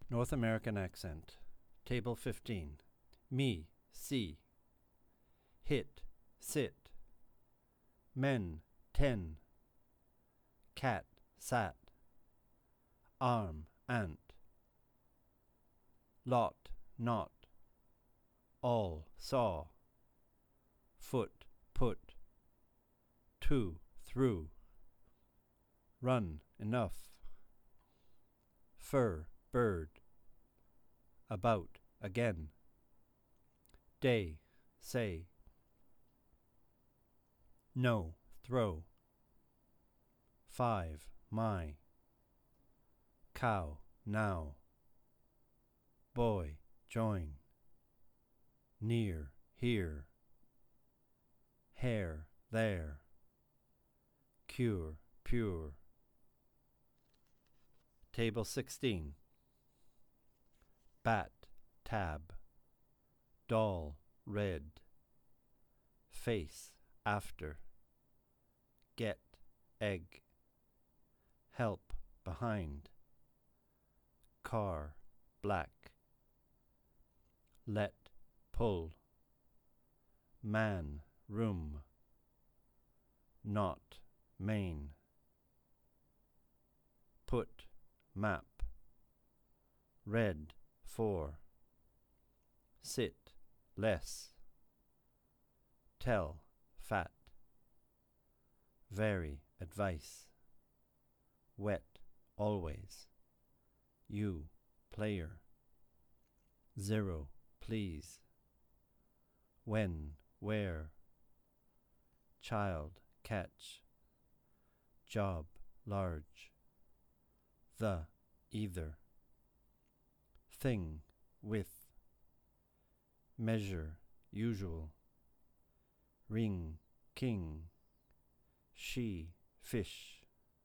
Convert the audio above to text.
North American accent. Table 15. Me, see. Hit, sit. Men, 10. Cat, sat. Arm, ant. Lot, not. All, saw. Foot, put. To, through. Run, enough. Fur, bird. About, again. Day, say. No, throw. 5, my. Cow, now. Boy, join. Near, here. Hair, there. Cure, pure. Table 16. Bat, tab. Doll, red. Face, after. Get, egg. Help, behind. Car, black. Let, pull. Man, room. Not, main. Put, map. Red, for. Sit, less. Tell, fat. Vary, advice. Wet, always. You, player. 0, please. When, where. Child, catch. Job, large. The, either. Thing, with. Measure, usual. Ring, king. She, fish.